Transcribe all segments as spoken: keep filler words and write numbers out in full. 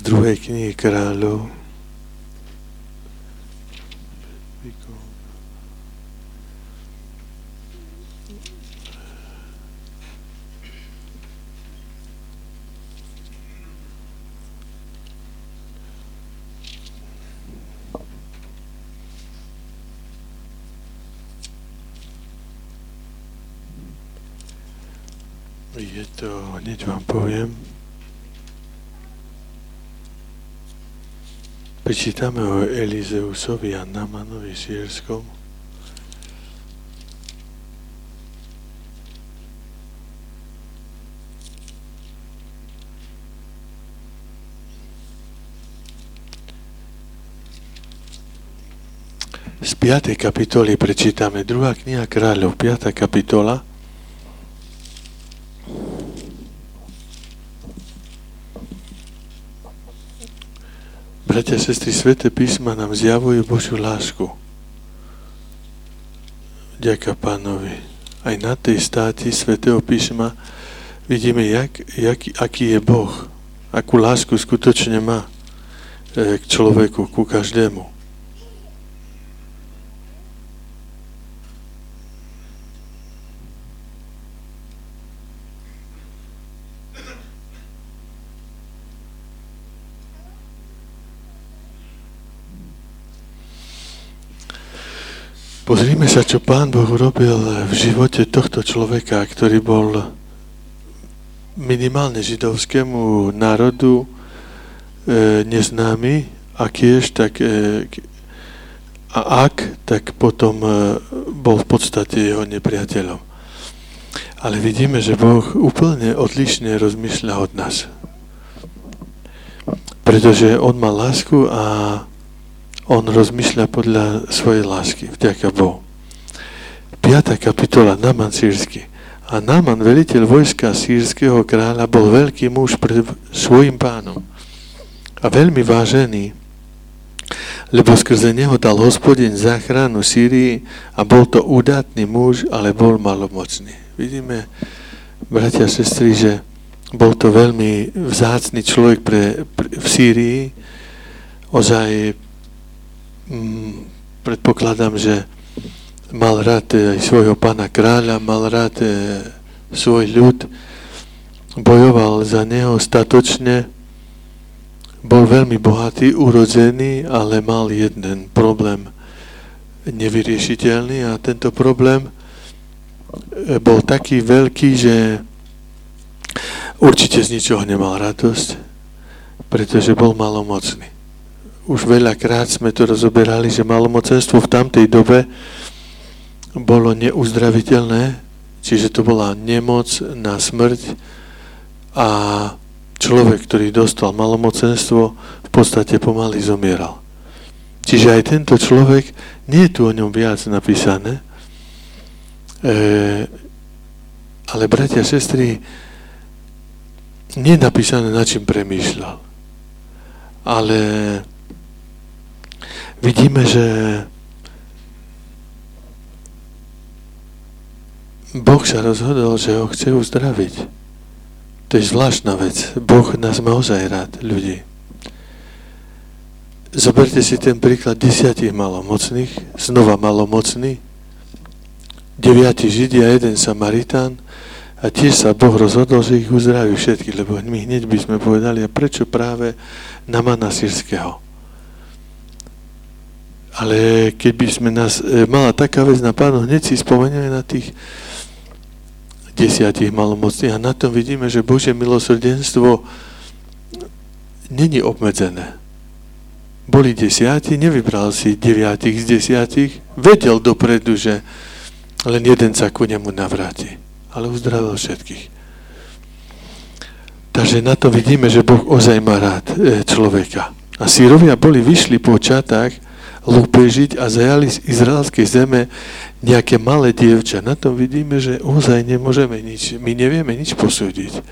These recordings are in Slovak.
druhej knihy Kráľov. Je to, hneď vám poviem. Prečítame o Elizeusovi a Námanovi Sýrskom. Z piatej kapitoly prečítame. Druhá kniha Kráľov, piata kapitola. Bratia, sestry, Sväté písma nám zjavujú Božiu lásku. Ďaká Pánovi. Aj na tej státi Svätého písma vidíme, jak, jak, aký je Boh, akú lásku skutočne má k človeku, ku každému. Pozrime sa, čo Pán Boh urobil v živote tohto človeka, ktorý bol minimálne židovskému národu e, neznámy, a kiež, tak e, a ak, tak potom e, bol v podstate jeho nepriateľom. Ale vidíme, že Boh úplne odlišne rozmýšľa od nás. Pretože on má lásku a on rozmýšľa podľa svojej lásky, vďaka Bohu. piata kapitola, Náman Sýrsky. A Náman, veliteľ vojska sýrskeho kráľa, bol veľký muž pred svojim pánom a veľmi vážený, lebo skrze neho dal Hospodin záchranu Sýrii a bol to udatný muž, ale bol malomocný. Vidíme, bratia a sestry, že bol to veľmi vzácny človek pre, pre, v Sýrii. Ozaj Mm, predpokladám, že mal rád aj svojho pána kráľa, mal rád e, svoj ľud, bojoval za neho statočne, bol veľmi bohatý, urodzený, ale mal jeden problém nevyriešiteľný a tento problém e, bol taký veľký, že určite z ničoho nemal radosť, pretože bol malomocný. Už veľakrát sme to rozoberali, že malomocenstvo v tamtej dobe bolo neuzdraviteľné, čiže to bola nemoc na smrť a človek, ktorý dostal malomocenstvo, v podstate pomaly zomieral. Čiže aj tento človek, nie je tu o ňom viac napísané, e, ale bratia a sestry, nie je napísané, na čím premýšľal. Ale vidíme, že Boh sa rozhodol, že ho chce uzdraviť. To je zvláštna vec. Boh nás má ozaj rád, ľudí. Zoberte si ten príklad desiatich malomocných, znova malomocný, deviati Židia, jeden Samaritán, a tiež sa Boh rozhodol, že ich uzdraví všetky, lebo my hneď by sme povedali, a prečo práve Námana Sýrskeho? Ale keby sme nás e, mala taká vec na pánu, hneď si spomenieme na tých desiatich malomocných a na tom vidíme, že Božie milosrdenstvo není obmedzené. Boli desiati, nevybral si deviatich z desiatich, vedel dopredu, že len jeden sa ku nemu navráti, ale uzdravil všetkých. Takže na to vidíme, že Boh ozaj má rád e, človeka. A Sýrovia boli vyšli po čatách lúpežiť a zajali z izraelskej zeme nejaké malé dievča. Na tom vidíme, že ozaj nemôžeme nič, my nevieme nič posúdiť.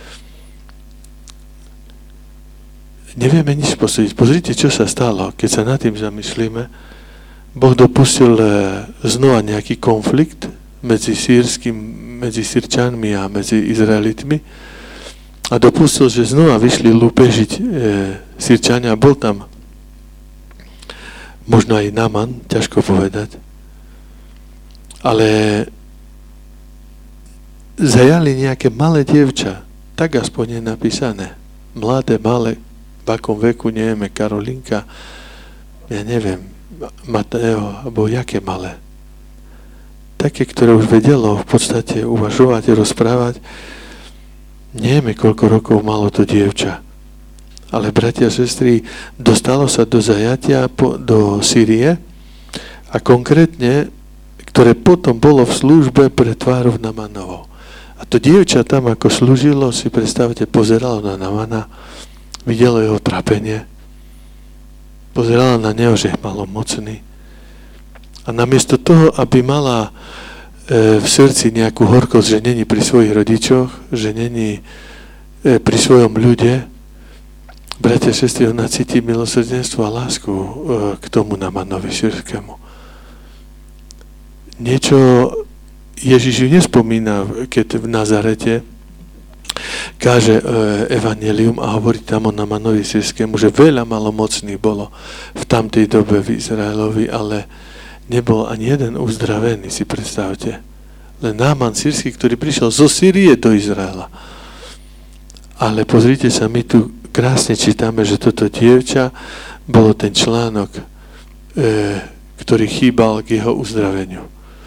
Nevieme nič posúdiť. Pozrite, čo sa stalo, keď sa nad tým zamyslíme. Boh dopustil znova nejaký konflikt medzi sýrským, medzi Sýrčanmi a medzi Izraelitmi a dopustil, že znova vyšli lúpežiť e, Sýrčania. Bol tam možno aj Náman, ťažko povedať. Ale zajali nejaké malé dievča, tak aspoň je napísané. Mladé, malé, v akom veku, nevieme, Karolinka, ja neviem, Mateo, alebo jaké malé. Také, ktoré už vedelo v podstate uvažovať, rozprávať. Nevieme, koľko rokov malo to dievča. Ale bratia a sestry, dostalo sa do zajatia po, do Sýrie a konkrétne, ktoré potom bolo v službe pre tvárov Námanovou. A to dievča tam, ako slúžilo, si predstavte, pozeralo na Námana, videlo jeho trápenie, pozerala na neho, že je malomocný. A namiesto toho, aby mala v srdci nejakú horkosť, že není pri svojich rodičoch, že není pri svojom ľude, bratia a sestry, ona cíti milosrdenstvo a lásku k tomu Námanovi Sýrskému. Niečo Ježiš ju nespomína, keď v Nazarete káže evanjelium a hovorí tam o Námanovi Sýrskému, že veľa malomocných bolo v tamtej dobe v Izraelovi, ale nebol ani jeden uzdravený, si predstavte. Len Náman Sýrsky, ktorý prišiel zo Sýrie do Izraela. Ale pozrite sa, my tu krásne čítame, že toto dievča bolo ten článok, e, ktorý chýbal k jeho uzdraveniu.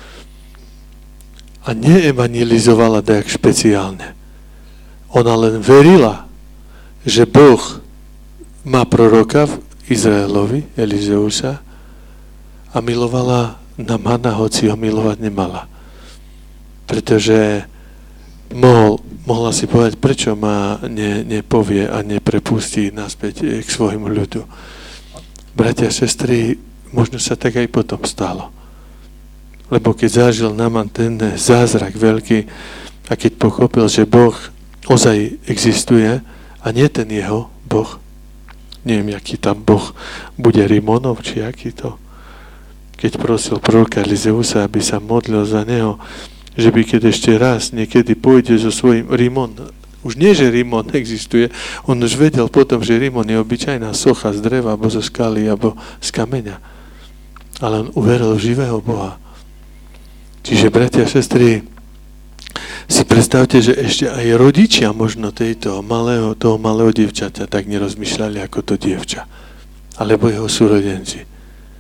A neevangelizovala tak špeciálne. Ona len verila, že Boh má proroka v Izraelovi, Elizeusa, a milovala Námana, hoci ho milovať nemala. Pretože mohol, mohla si povedať, prečo ma ne, nepovie a neprepustí naspäť k svojmu ľudu. Bratia a sestry, možno sa tak aj potom stalo. Lebo keď zažil Náman ten zázrak veľký a keď pochopil, že Boh ozaj existuje a nie ten jeho Boh, neviem, aký tam Boh bude, Rimonov, či aký to, keď prosil proroka Elizeusa, aby sa modlil za neho, že by keď ešte raz niekedy pôjde so svojím Rimon, už nie, že Rimon existuje, on už vedel potom, že Rimon je obyčajná socha z dreva, alebo zo skaly, alebo z kameňa. Ale on uveril v živého Boha. Čiže, bratia a sestry, si predstavte, že ešte aj rodičia možno tejto malého, toho malého dievčaťa tak nerozmýšľali ako to dievča. Alebo jeho súrodenci.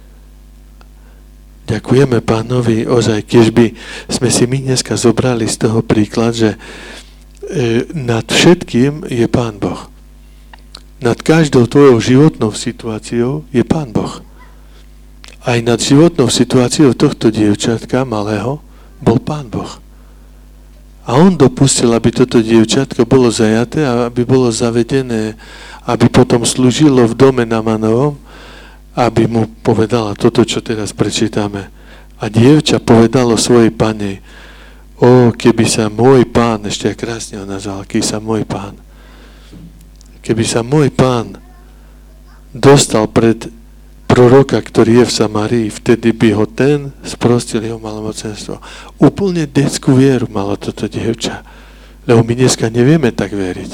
Ďakujeme Pánovi, ozaj, keď by sme si my dneska zobrali z toho príklad, že e, nad všetkým je Pán Boh. Nad každou tvojou životnou situáciou je Pán Boh. Aj nad životnou situáciou tohto dievčatka malého bol Pán Boh. A on dopustil, aby toto dievčatko bolo zajaté a aby bolo zavedené, aby potom slúžilo v dome Námanovom, aby mu povedala toto, čo teraz prečítame. A dievča povedalo svojej pane, o, keby sa môj pán, ešte krásne ho nazval, keby sa môj pán, keby sa môj pán dostal pred proroka, ktorý je v Samárii, vtedy by ho ten sprostil jeho malomocenstvo. Úplne detskú vieru malo toto dievča. Lebo my dneska nevieme tak veriť.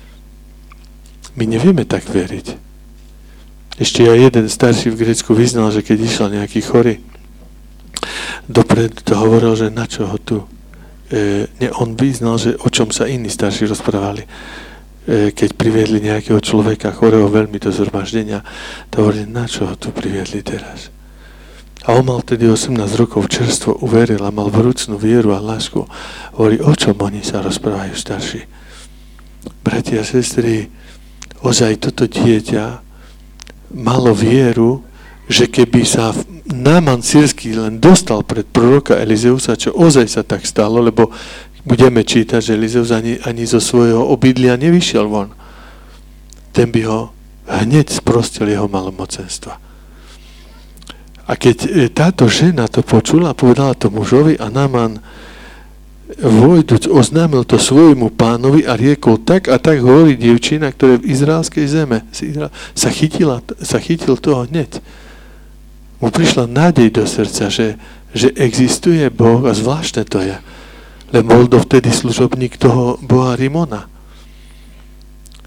My nevieme tak veriť. Ešte aj jeden starší v Grécku vyznal, že keď išiel nejaký chorý, dopredu to hovoril, že na čo ho tu. E, ne, on vyznal, že o čom sa iní starší rozprávali. E, keď priviedli nejakého človeka chorého veľmi do zhromaždenia, to hovorili, na čo ho tu priviedli teraz. A on mal tedy osemnásť rokov, čerstvo uveril a mal vrúcnú vieru a lásku. Hovorí, o čom oni sa rozprávajú starší. Bratia a sestry, ozaj toto dieťa malo vieru, že keby sa Náman Sýrsky len dostal pred proroka Elizeusa, čo ozaj sa tak stalo, lebo budeme čítať, že Elizeus ani, ani zo svojho obydlia nevyšiel von. Ten by ho hneď sprostil jeho malomocenstva. A keď táto žena to počula, povedala to mužovi a Náman vojduc oznámil to svojmu pánovi a riekol, tak a tak hovorí dievčina, ktorá v izraelskej zeme sa, chytila, sa chytil toho hneď. Mu prišla nádej do srdca, že, že existuje Boh a zvláštne to je. Lebo bol dovtedy služobník toho boha Rimona.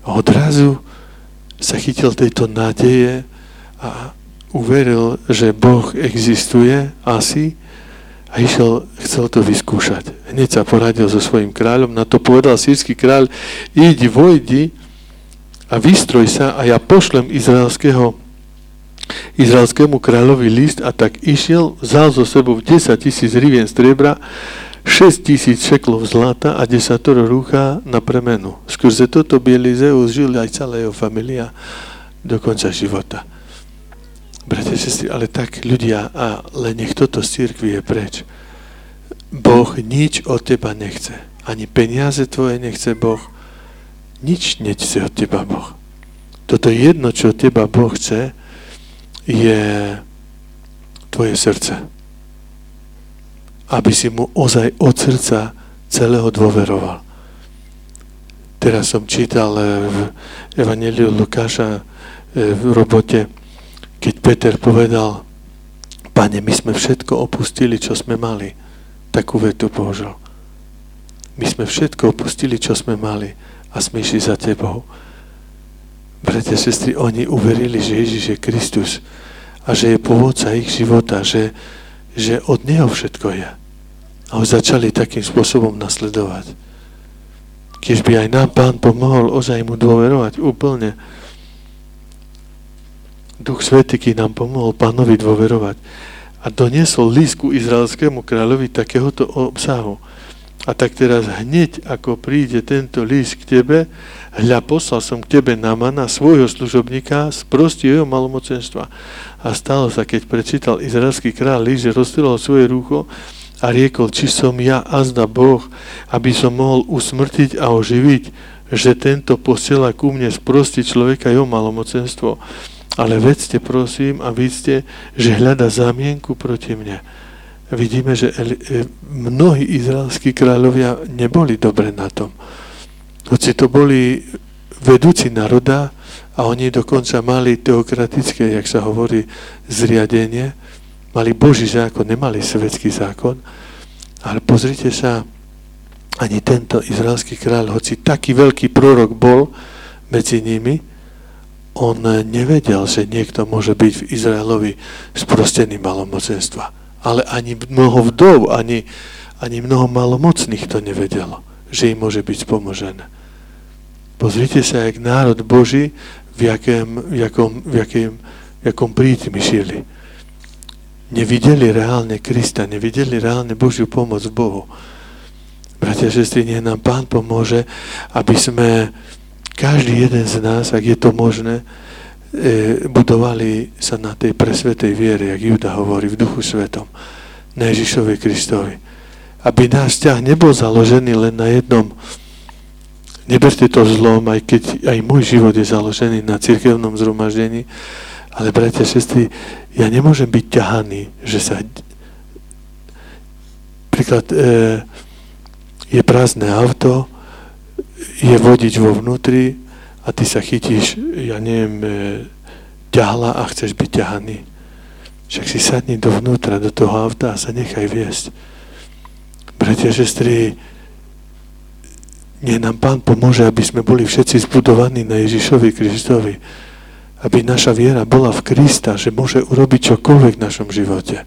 A odrazu sa chytil tejto nádeje a uveril, že Boh existuje asi a išiel, chcel to vyskúšať. Hneď sa poradil so svojím kráľom, na to povedal sírsky kráľ, idi, vojdi a vystroj sa a ja pošlem izraelského, izraelskému kráľovi list a tak išiel, vzal zo sebou desať tisíc rivien striebra, šesť tisíc šeklov zlata a desatoro rúcha na premenu. Skrze toto by Elizeus žil aj celá jeho familia do konca života. Bratia, sestry, ale tak ľudia, ale nech toto z cirkvi je preč. Boh nič od teba nechce. Ani peniaze tvoje nechce Boh. Nič nechce od teba Boh. Toto jedno, čo od teba Boh chce, je tvoje srdce. Aby si mu ozaj od srdca celého dôveroval. Teraz som čítal v Evangeliu Lukáša v robote, keď Peter povedal, Pane, my sme všetko opustili, čo sme mali. Takú vetu použil. My sme všetko opustili, čo sme mali a sme išli za tebou. Bratia, sestry, oni uverili, že Ježiš je Kristus a že je pôvodca ich života, že, že od neho všetko je. A ho začali takým spôsobom nasledovať. Keď by aj nám Pán pomohol ozaj mu dôverovať úplne, Duch Svätý nám pomohol Pánovi dôverovať a doniesol list ku izraelskému kráľovi takéhoto obsahu. A tak teraz hneď, ako príde tento list k tebe, hľa, poslal som k tebe Námana, svojho služobníka, z prostého malomocenstva. A stalo sa, keď prečítal izraelský kráľ list, že roztrhol svoje rúcho a riekol, či som ja azda Boh, aby som mohol usmrtiť a oživiť, že tento posiela ku mne sprostiť človeka jeho malomocenstvo. Ale vedzte, prosím, a vidzte, že hľada zámienku proti mne. Vidíme, že mnohí izraelskí kráľovia neboli dobre na tom. Hoci to boli vedúci národa a oni dokonca mali teokratické, jak sa hovorí, zriadenie, mali Boží zákon, nemali svetský zákon, ale pozrite sa, ani tento izraelský kráľ, hoci taký veľký prorok bol medzi nimi, on nevedel, že niekto môže byť v Izraelovi sprostený malomocenstva. Ale ani mnoho vdov, ani, ani mnoho malomocných to nevedelo, že im môže byť spomožené. Pozrite sa, jak národ Boží, v jakém, v jakom, v jakém, v jakom prítmi žili. Nevideli reálne Krista, nevideli reálne Božiu pomoc v Bohu. Bratia a sestry, nech nám Pán pomôže, aby sme každý jeden z nás, ak je to možné, budovali sa na tej presvetej viere, jak Juda hovorí, v Duchu Svetom, na Ježišovi Kristovi. Aby náš vzťah nebol založený len na jednom, neberte to zlom, aj keď aj môj život je založený na cirkevnom zhromaždení, ale bratia, sestry, ja nemôžem byť ťahaný, že sa príklad je prázdne auto, je vodič vo vnútri a ty sa chytíš, ja neviem, ťahla a chceš byť ťahaný. Však si sadni dovnútra, do toho auta a sa nechaj viesť. Bratia, sestry, nech nám Pán pomôže, aby sme boli všetci zbudovaní na Ježišovi Kristovi. Aby naša viera bola v Krista, že môže urobiť čokoľvek v našom živote.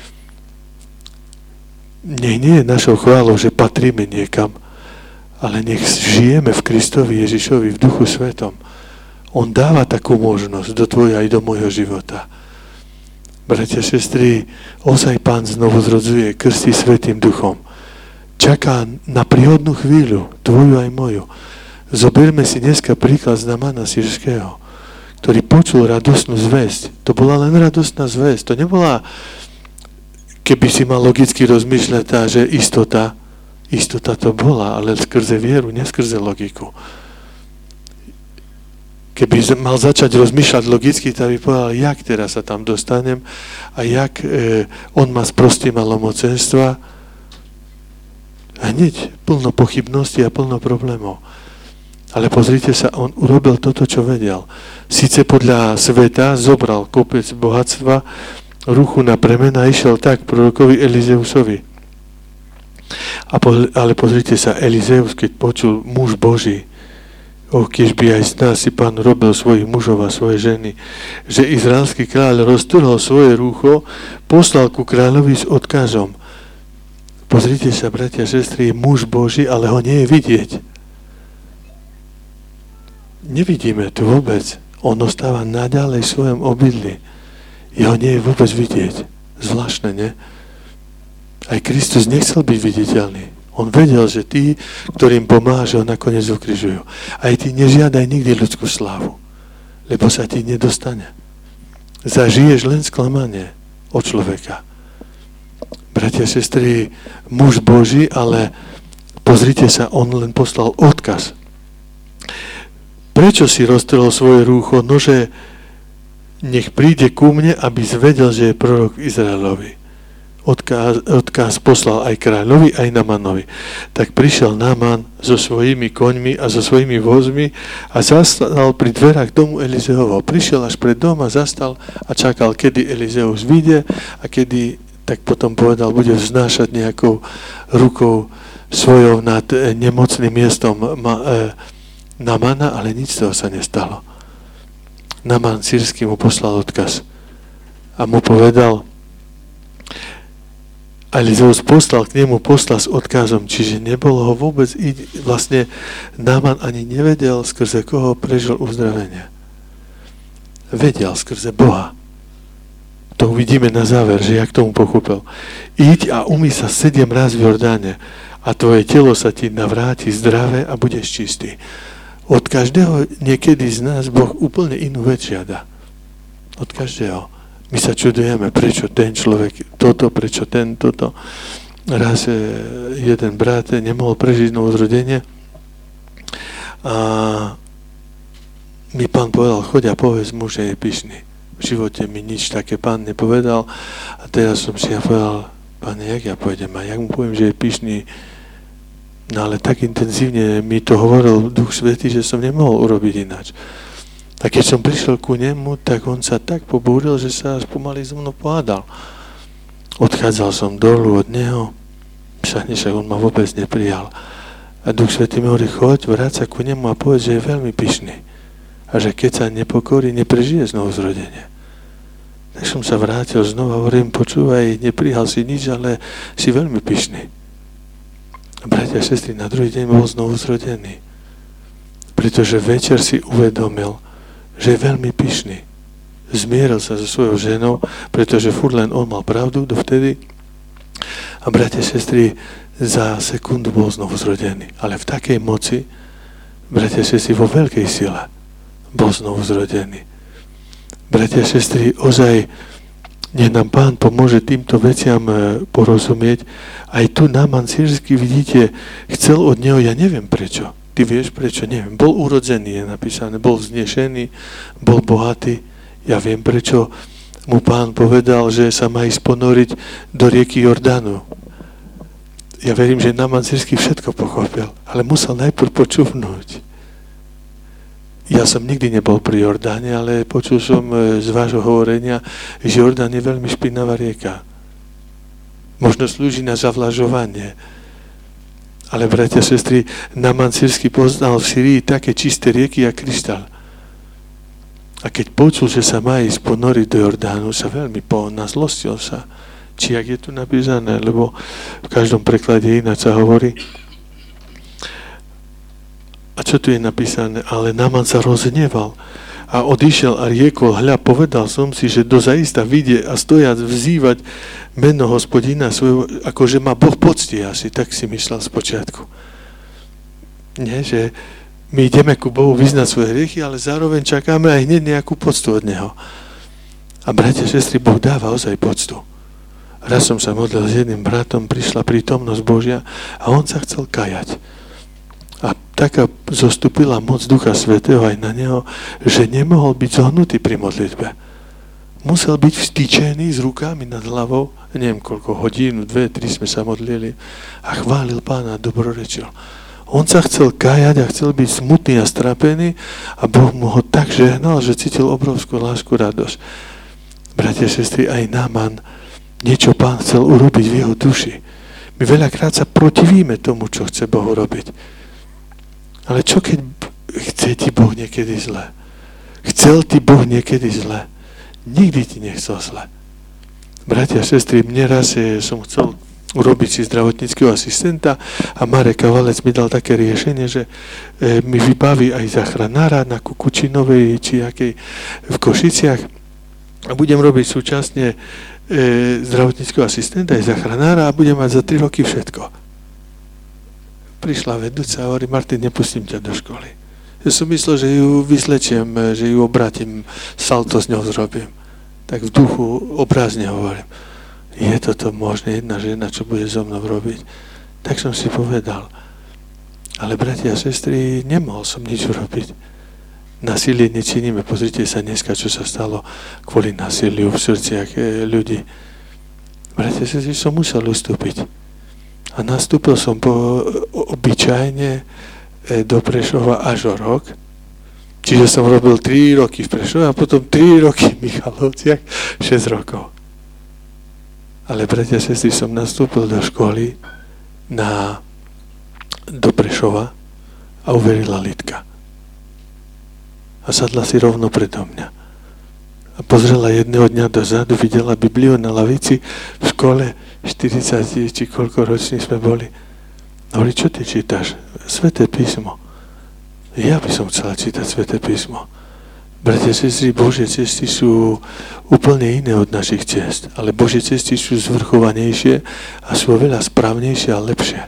Nech nie je našou chválou, že patríme niekam, ale nech žijeme v Kristovi Ježišovi, v Duchu Svetom. On dáva takú možnosť do tvojho aj do môjho života. Bratia, sestry, ozaj Pán znovu zrodzuje, krstí Svätým Duchom. Čaká na príhodnú chvíľu, tvoju aj moju. Zoberme si dneska príklad z Námana Sýrskeho, ktorý počul radosnú zvesť. To bola len radostná zvesť. To nebola, keby si mal logicky rozmýšľať, tá, že istota, Istota to bola, ale skrze vieru, neskrze logiku. Keby mal začať rozmýšľať logicky, tak by povedal, jak teraz sa tam dostanem a jak e, on ma sprostí malomocenstva. A hneď plno pochybností a plno problémov. Ale pozrite sa, on urobil toto, čo vedel. Sice podľa sveta zobral kopec bohatstva, ruchu na premena a išiel tak prorokovi Elizeusovi. A po, ale pozrite sa, Elizeus, keď počul muž Boží, O, keď by aj z nás si Pán robil svojich mužov a svoje ženy, že izraelský kráľ roztrhol svoje rúcho, poslal ku kráľovi s odkazom. Pozrite sa, bratia a sestry, je muž Boží, ale ho nie je vidieť. Nevidíme tu vôbec. On ostáva naďalej v svojom obydli. Jeho nie je vôbec vidieť. Zvláštne, nie? Aj Kristus nechcel byť viditeľný. On vedel, že tí, ktorým pomáha, že ho nakoniec ukrižujú. Aj ty nežiadaj nikdy ľudskú slávu, lebo sa ti nedostane. Zažiješ len sklamanie od človeka. Bratia a sestry, muž Boží, ale pozrite sa, on len poslal odkaz. Prečo si roztrhol svoje rúcho? Nože nech príde ku mne, aby zvedel, že je prorok Izraelovi. Odkaz, odkaz poslal aj kráľovi, aj Námanovi. Tak prišiel Náman so svojimi koňmi a so svojimi vozmi a zastal pri dverách domu Elizeovo. Prišiel až pred dom a zastal a čakal, kedy Elizeus vyjde a kedy, tak potom povedal, bude vznášať nejakou rukou svojou nad nemocným miestom ma, e, Námana, ale nič z toho sa nestalo. Náman sírsky mu poslal odkaz a mu povedal, Elizeus poslal k nemu posla s odkazom, čiže nebolo ho vôbec, vlastne Náman ani nevedel, skrze koho prežil uzdravenie. Vedel skrze Boha. To uvidíme na záver, že jak tomu pochopil. Iď a umý sa sedem raz v Jordáne a tvoje telo sa ti navráti zdravé a budeš čistý. Od každého niekedy z nás Boh úplne inú vec žiada. Od každého. My sa čudujeme, prečo ten človek toto, prečo ten toto. Raz jeden brat nemohol prežiť novozrodenie a mi Pán povedal, choď a povedz mu, že je pyšný. V živote mi nič také Pán nepovedal a teraz som si ja povedal, Pane, jak ja pôjdem a jak mu poviem, že je pyšný. No ale tak intenzívne mi to hovoril Duch Svätý, že som nemohol urobiť ináč. A keď som prišiel ku nemu, tak on sa tak pobúril, že sa až pomaly so mnou pohádal. Odchádzal som dolu od neho, však on ma vôbec neprijal. A Duch Svätý mi hovorí, choď, vráť sa ku nemu a povedz, že je veľmi pyšný. A že keď sa nepokorí, neprežije znovu zrodenie. Tak som sa vrátil znova, hovorím, počúvaj, neprijal si nič, ale si veľmi pyšný. A bratia a sestry, na druhý deň bol znovu zrodený. Pretože večer si uvedomil, že je veľmi pyšný. Zmieril sa so svojou ženou, pretože furt len on mal pravdu dovtedy. A bratia a sestry, za sekundu bol znovu zrodený. Ale v takej moci, bratia a sestry, vo veľkej sile bol znovu zrodený. Bratia a sestry, ozaj, nech nám Pán pomôže týmto veciam porozumieť. Aj tu Náman sírsky, vidíte, chcel od neho, ja neviem prečo. Ty vieš prečo? Neviem. Bol urodzený, je napísané. Bol vznešený, bol bohatý. Ja viem prečo mu Pán povedal, že sa má ísť ponoriť do rieky Jordánu. Ja verím, že Náman sírsky všetko pochopil, ale musel najprv počúvnuť. Ja som nikdy nebol pri Jordáne, ale počul som z vášho hovorenia, že Jordán je veľmi špinavá rieka. Možno slúži na zavlažovanie. Ale, bratia a sestry, Náman sírsky poznal v Syrii také čisté rieky a kryštál. A keď počul, že sa má ísť ponoriť do Jordánu, sa veľmi pohonal, zlostil sa. Či jak je tu napísané, lebo v každom preklade ináč sa hovorí. A čo tu je napísané? Ale Náman sa rozhneval a odišiel a riekol, hľa, povedal som si, že dozaista vidie a stojac vzývať meno Hospodina svojho, akože má Boh pocti asi, tak si myslel spočiatku. Nie, že my ideme ku Bohu vyznať svoje hriechy, ale zároveň čakáme aj hneď nejakú poctu od Neho. A bratia a sestry, Boh dáva ozaj poctu. Raz som sa modlil s jedným bratom, prišla prítomnosť Božia a on sa chcel kajať. A taká zostúpila moc Ducha Svätého aj na neho, že nemohol byť zohnutý pri modlitbe. Musel byť vstýčený s rukami nad hlavou, neviem koľko, hodinu, dve, tri sme sa modlili a chválil Pána, dobrorečil. On sa chcel kajať a chcel byť smutný a strapený a Boh mu ho tak žehnal, že cítil obrovskú lásku, radosť. Bratia a sestry, aj Náman niečo Pán chcel urobiť v jeho duši. My veľakrát sa protivíme tomu, čo chce Boh urobiť. Ale čo keď chce ti Boh niekedy zle. Chcel ti Boh niekedy zle. Nikdy ti nechcel zle. Bratia a sestry, mne raz je, som chcel urobiť si zdravotníckeho asistenta a Marek Kavalec mi dal také riešenie, že e, mi vybaví aj záchranára na Kukučinovej či akej v Košiciach a budem robiť súčasne e, zdravotníckeho asistenta aj záchranára a budem mať za tri roky všetko. Prišla vedúca a hovorí, Martin, nepustím ťa do školy. Ja som myslel, že ju vyslečiem, že ju obrátim, salto s ňou zrobím. Tak v duchu obrazne hovorím, je toto možné jedna žena, čo bude so mnou robiť? Tak som si povedal. Ale bratia a sestry, nemohol som nič urobiť. Násilie nečiníme. Pozrite sa dneska, čo sa stalo kvôli násiliu v srdciach ľudí. Bratia a sestry, som musel ustúpiť. A nastúpil som po obyčajne do Prešova až o rok. Čiže som robil tri roky v Prešove a potom tri roky v Michalovciach, šesť rokov. Ale bratia a sestry, som nastúpil do školy na, do Prešova a uverila Lidka. A sadla si rovno predo mňa. A pozrela jedného dňa dozadu, videla Bibliu na lavici v škole, štyridsať či koľko roční sme boli. Hovorí, čo ty čítaš? Sveté písmo. Ja by som chcela čítať Sveté písmo. Bratia a sestry, Božie cesty sú úplne iné od našich cest, ale Božie cesty sú zvrchovanejšie a sú oveľa správnejšie a lepšie.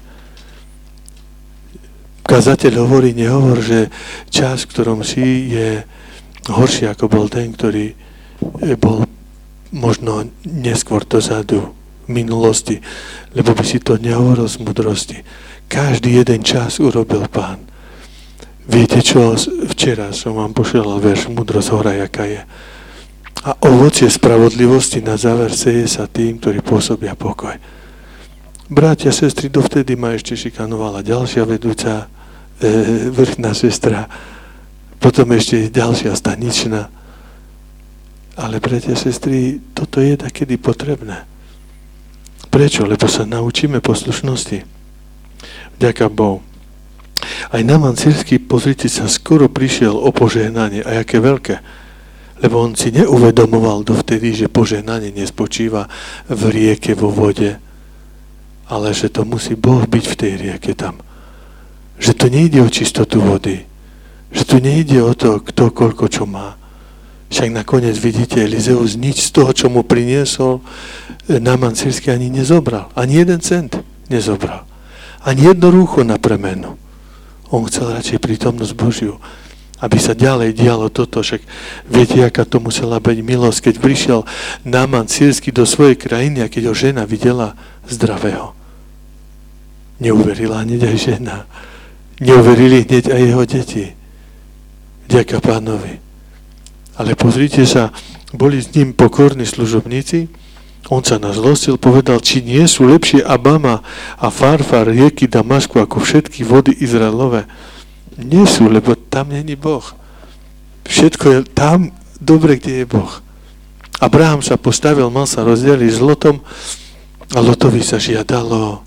Kazateľ hovorí, nehovor, že čas, v ktorom si, je horší ako bol ten, ktorý bol možno neskôr dozadu v minulosti, lebo by si to nehovoril z múdrosti. Každý jeden čas urobil Pán. Viete čo, včera som vám pošielal verš Múdrosť hora, jaká je. A ovocie spravodlivosti na záver seje sa tým, ktorí pôsobia pokoj. Bratia, sestry, dovtedy ma ešte šikanovala ďalšia vedúca, e, vrchná sestra, potom ešte ďalšia staničná. Ale bratia, sestry, toto je takedy potrebné. Prečo? Lebo sa naučíme poslušnosti. Vďaka Bohu. Aj Náman Sýrsky, pozrite sa, skoro prišiel o požehnanie, a aké veľké. Lebo on si neuvedomoval dovtedy, že požehnanie nespočíva v rieke, vo vode, ale že to musí Boh byť v tej rieke tam. Že to nejde o čistotu vody. Že tu nejde o to, kto koľko čo má. Však nakoniec vidíte, Elizeus nič z toho, čo mu priniesol, Náman Sýrsky ani nezobral. Ani jeden cent nezobral. Ani jedno rúcho na premenu. On chcel radšej prítomnosť Božiu, aby sa ďalej dialo toto. Však viete, aká to musela byť milosť, keď prišiel Náman Sýrsky do svojej krajiny a keď ho žena videla zdravého. Neuverila hneď aj žena. Neuverili hneď aj jeho deti. Vďaka Pánovi. Ale pozrite sa, boli s ním pokorní služobníci. On sa nazlostil, povedal, či nie sú lepšie Abama a Farfar rieky Damašku ako všetky vody Izraelové. Nie sú, lebo tam není Boh. Všetko je tam dobre, kde je Boh. Abraham sa postavil, mal sa rozdeliť s Lotom a Lotovi sa žiadalo e,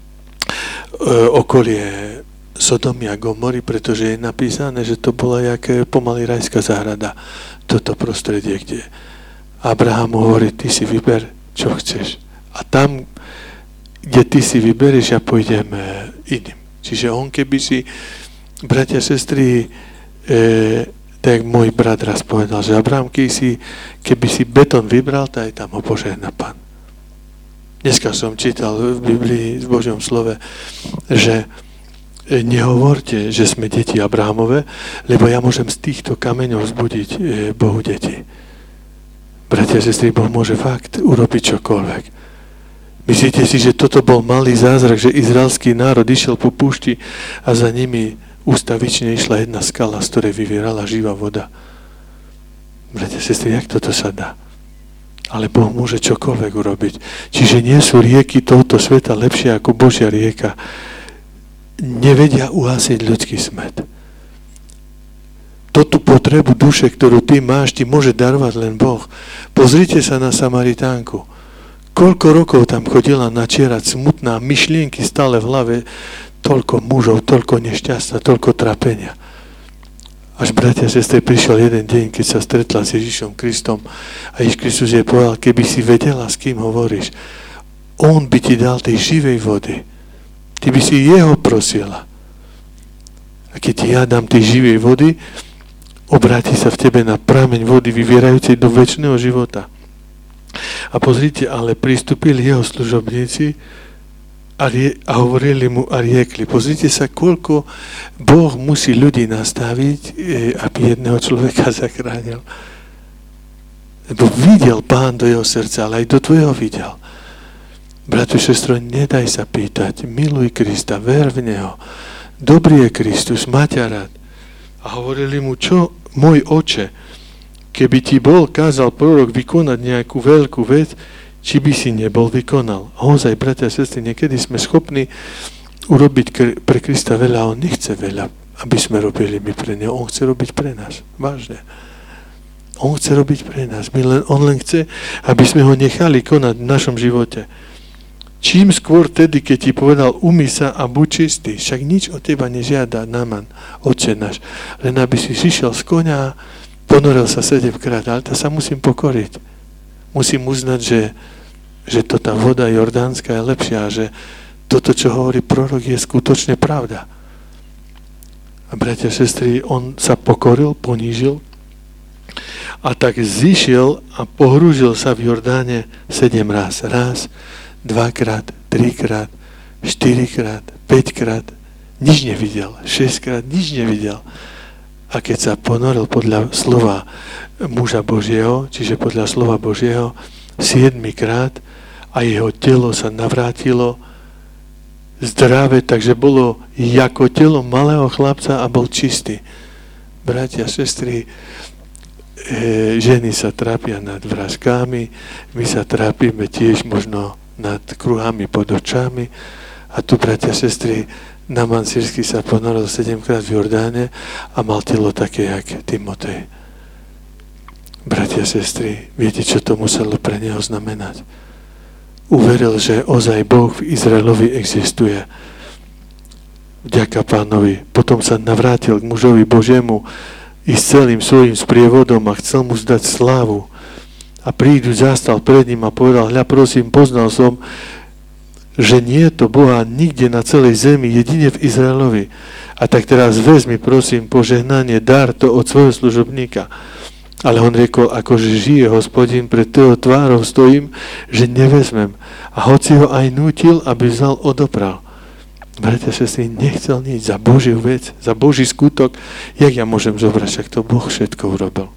okolie Sodomy a Gomory, pretože je napísané, že to bola jak pomaly rajská záhrada. Toto prostredie, kde Abraham hovorí, ty si vyber, čo chceš. A tam, kde ty si vyberieš, ja pôjdem iným. Čiže on, keby si, bratia, sestry, e, tak môj brat raz povedal, že Abraham, keby si, keby si betón vybral, tak aj tam ho požehná Pán. Dneska som čítal v Biblii, v Božom slove, že nehovorte, že sme deti Abrahamove, lebo ja môžem z týchto kameňov vzbudiť e, Bohu deti. Bratia a sestry, Boh môže fakt urobiť čokoľvek. Myslíte si, že toto bol malý zázrak, že izraelský národ išiel po púšti a za nimi ústavične išla jedna skala, z ktorej vyvierala živá voda. Bratia a sestry, jak toto sa dá? Ale Boh môže čokoľvek urobiť. Čiže nie sú rieky tohto sveta lepšie ako Božia rieka. Nevedia uhasiť ľudský smäd. Toto potrebu duše, ktorú ty máš, ti môže darovať len Boh. Pozrite sa na Samaritánku. Koľko rokov tam chodila načierať, smutná, myšlienky stále v hlave, toľko mužov, toľko nešťastia, toľko trápenia. Až, bratia a sestry, prišiel jeden deň, keď sa stretla s Ježišom Kristom a Ježiš Kristus jej povedal, keby si vedela, s kým hovoríš, on by ti dal tej živej vody. Ty by si jeho prosila. A keď ti ja dám tej živej vody, obráti sa v tebe na prameň vody vyvierajúcej do večného života. A pozrite, ale pristúpili jeho služobníci a, rie, a hovorili mu a riekli. Pozrite sa, koľko Boh musí ľudí nastaviť, aby jedného človeka zachránil. Lebo videl Pán do jeho srdca, ale aj do tvojho videl. Bratu, sestro, nedaj sa pýtať, miluj Krista, ver v Neho. Dobrý je Kristus, má ťa rád. A hovorili mu, čo, môj oče, keby ti bol kázal prorok vykonať nejakú veľkú vec, či by si nebol vykonal. Ozaj, bratia a sestry, niekedy sme schopní urobiť pre Krista veľa, a on nechce veľa, aby sme robili my pre Neho. On chce robiť pre nás. Vážne. On chce robiť pre nás. My len, on len chce, aby sme ho nechali konať v našom živote. Čím skôr tedy, keď ti povedal, umý sa a buď čistý, však nič od teba nežiada, Náman, Otče náš, len aby si šišiel z koňa a ponoril sa sedemkrát, ale to sa musím pokoriť. Musím uznať, že, že to tá voda jordánska je lepšia, že toto, čo hovorí prorok, je skutočne pravda. A bratia a sestry, on sa pokoril, ponížil a tak zišiel a pohrúžil sa v Jordáne sedem raz. Raz, dvakrát, trikrát, štyrikrát, päťkrát, nič nevidel. Šesťkrát, nič nevidel. A keď sa ponoril podľa slova muža Božieho, čiže podľa slova Božieho, siedmikrát a jeho telo sa navrátilo zdravé, takže bolo ako telo malého chlapca a bol čistý. Bratia, sestry, e, ženy sa trápia nad vráskami, my sa trápime tiež možno nad kruhami pod očami a tu, bratia, sestry, Náman sírsky sa ponoril sedemkrát v Jordáne a mal telo také, jak Timotej. Bratia, sestry, viete, čo to muselo pre neho znamenať? Uveril, že ozaj Boh v Izraelovi existuje. Vďaka Pánovi. Potom sa navrátil k mužovi Božiemu i s celým svojím sprievodom a chcel mu zdať slávu. A prídu, zastal pred ním a povedal, hľa, prosím, poznal som, že nie je to Boha nikde na celej zemi, jedine v Izraelovi. A tak teraz vezmi, prosím, požehnanie, dar to od svojho služobníka. Ale on riekol, akože žije Hospodin, pred toho tvárou stojím, že nevezmem. A hoci ho aj nútil, aby vzal, odopral. Bratia, sestry, nechcel nič za Božiu vec, za Boží skutok. Jak ja môžem zobrať, však to Boh všetko urobil.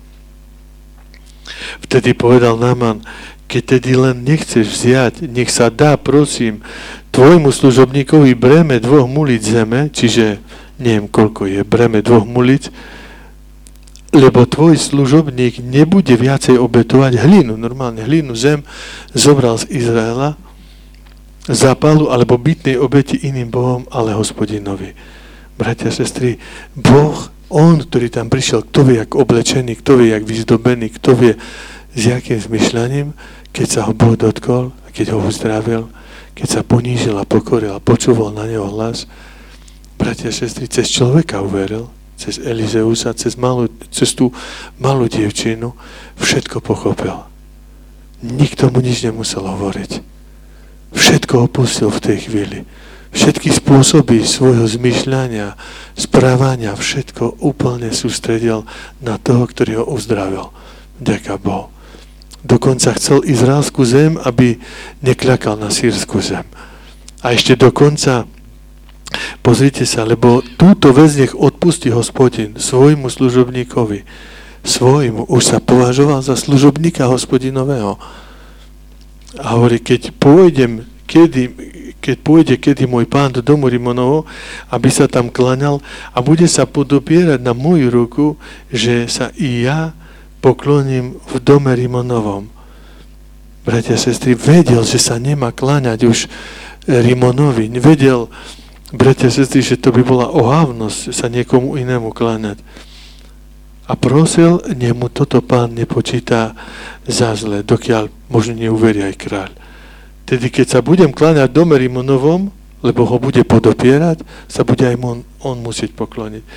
Vtedy povedal Náman, keď tedy len nechceš vziať, nech sa dá, prosím, tvojmu služobníkovi breme dvoch mulic zeme, čiže neviem, koľko je breme dvoch mulic, lebo tvoj služobník nebude viacej obetovať hlinu, normálne hlinu, zem, zobral z Izraela, zápalu alebo bytnej obeti iným Bohom, ale Hospodinovi. Bratia, sestry, Boh, on, ktorý tam prišiel, kto vie, jak oblečený, kto vie, jak vyzdobený, kto vie, s jakým zmyšľaním, keď sa ho Boh dotkol, keď ho uzdravil, keď sa ponížil a pokoril a počúval na neho hlas. Bratia a sestry, cez človeka uveril, cez Elizeusa, cez, malú, cez tú malú dievčinu, všetko pochopil. Nikto mu nič nemusel hovoriť. Všetko opustil v tej chvíli. Všetky spôsoby svojho zmyšľania, správania, všetko úplne sústredil na toho, ktorý ho uzdravil. Vďaka Bohu. Dokonca chcel izraelskú zem, aby nekľakal na sýrsku zem. A ešte dokonca, pozrite sa, lebo túto vec nech odpustí Hospodin svojmu služobníkovi. Svojmu, už sa považoval za služobníka Hospodinového. A hovorí, keď pôjdem, kedy, keď pôjde kedy môj pán do domu Rimonovo, aby sa tam klaňal a bude sa podobierať na moju ruku, že sa i ja pokloním v dome Rimonovom. Bratia a sestry, vedel, že sa nemá kláňať už Rimonovi. Vedel, bratia a sestry, že to by bola ohávnosť sa niekomu inému kláňať. A prosil, nech mu toto pán nepočíta za zle, dokiaľ možno neuverí aj kráľ. Tedy keď sa budem kláňať v dome Rimonovom, lebo ho bude podopierať, sa bude aj on, on musieť pokloniť.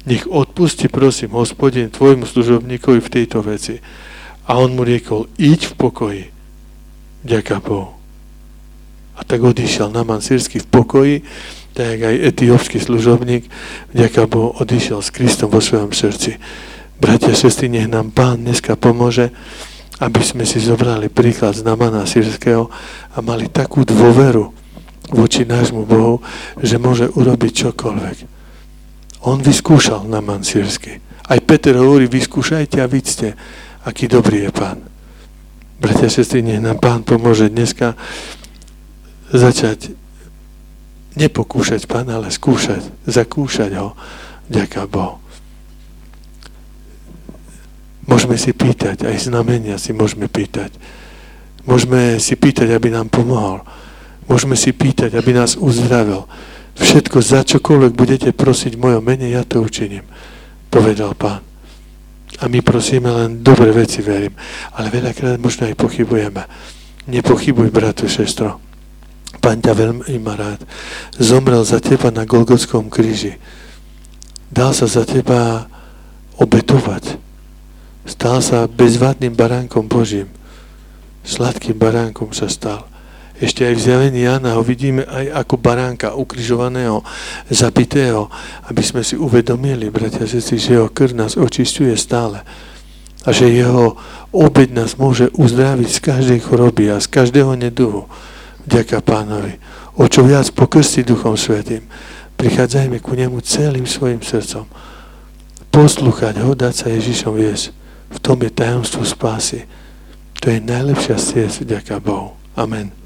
Nech odpusti, prosím, Hospodin, tvojmu služobníkovi v tejto veci. A on mu riekol, iď v pokoji. Ďaká Bohu. A tak odišiel Náman sírsky v pokoji, tak aj etiópsky služobník, vďaka Bohu, odišiel s Kristom vo svojom srdci. Bratia a sestry, nech nám Pán dneska pomôže, aby sme si zobrali príklad z Námana sírskeho a mali takú dôveru voči nášmu Bohu, že môže urobiť čokoľvek. On vyskúšal Náman sírsky. Aj Peter hovorí, vyskúšajte a vidíte, aký dobrý je Pán. Bratia a sestry, nech nám Pán pomôže dneska začať nepokúšať Pána, ale skúšať, zakúšať ho, ďaká Bohu. Môžeme si pýtať, aj znamenia si môžeme pýtať. Môžeme si pýtať, aby nám pomohol. Môžeme si pýtať, aby nás uzdravil. Všetko, za čokoľvek budete prosiť v mojom mene, ja to učiním, povedal Pán. A my prosíme len dobré veci, verím. Ale veľakrát možno aj pochybujeme. Nepochybuj, bratu, sestro. Pán ťa veľmi má rád. Zomrel za teba na Golgotskom kríži. Dal sa za teba obetovať. Stal sa bezvadným baránkom Božím. Sladkým baránkom sa stal. Ešte aj v zjavení Jána ho vidíme aj ako baránka ukrižovaného, zabitého, aby sme si uvedomili, bratia a sestry, že jeho krv nás očisťuje stále a že jeho obeť nás môže uzdraviť z každej choroby a z každého neduhu. Vďaka Pánovi. O čo viac pokrstiť Duchom Svätým. Prichádzajme ku nemu celým svojim srdcom. Poslúchať ho, dať sa Ježišom viesť. V tom je tajomstvo spásy. To je najlepšia ciest, vďaka Bohu. Amen.